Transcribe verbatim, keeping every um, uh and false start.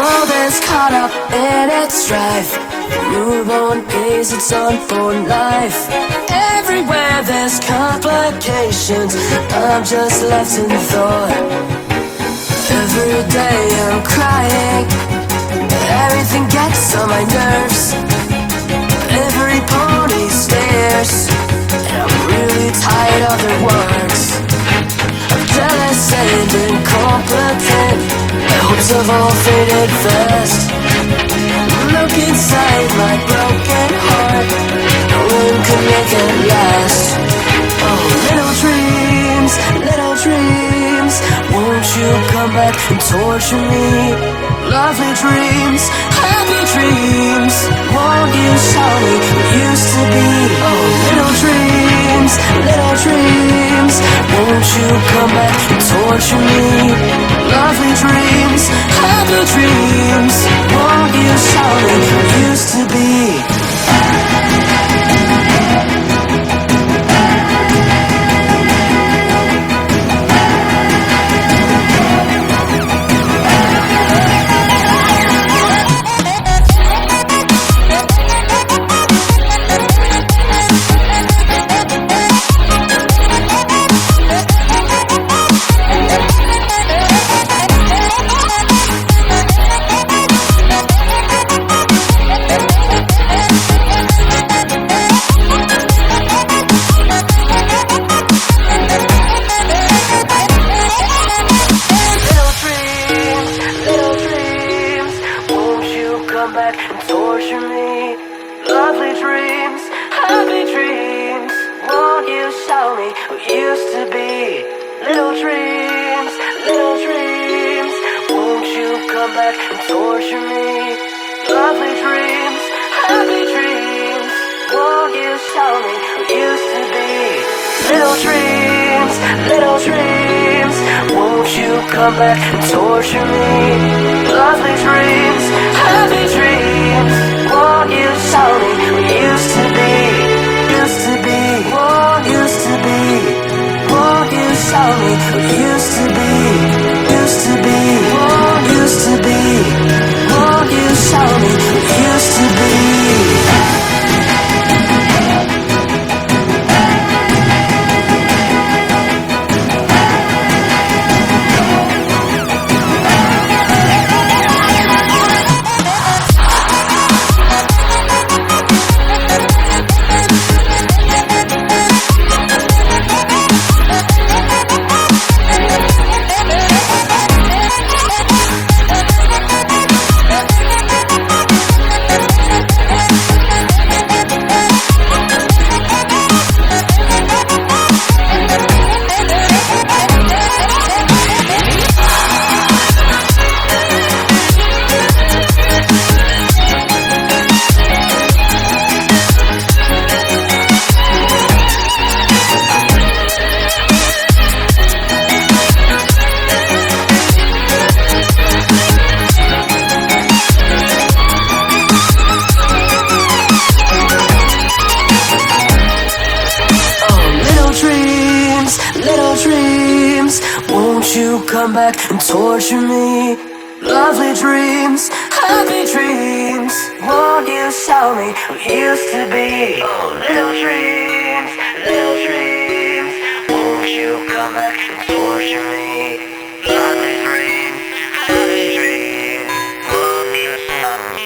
world is caught up in its strife. Newborn pays its unborn life. Everywhere there's complications, I'm just left in thought. Every day I'm crying, everything gets on my nerves. Every pony stares, and I'm really tired of their words. I'm jealous and incompetent, my hopes have all faded fast. Look inside my broken heart, no one can make it last. Oh, little dreams, little dreams, won't you come back and torture me? Lovely dreams, happy dreams, won't you show me who used to be? Oh, little dreams, little dreams, won't you come back and torture me? Lovely dreams, happy dreams, won't you show me who used to be? Come back and torture me. Lovely dreams, happy dreams, won't you show me who used to be? Used to be, won't used to be, won't you show me who used to be? Used to be, won't used to be, won't you show me who used to be? Come back and torture me. Lovely dreams, happy dreams, won't you show me who used to be? Oh, little dreams, little dreams, won't you come back and torture me? Lovely dreams, happy dreams, won't you show me?